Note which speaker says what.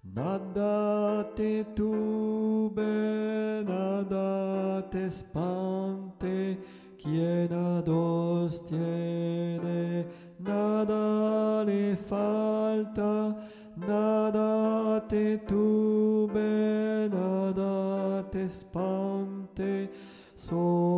Speaker 1: Nada te turbe, nada te espante, quien a dos tiene, nada le falta, nada te turbe, nada te espante, solo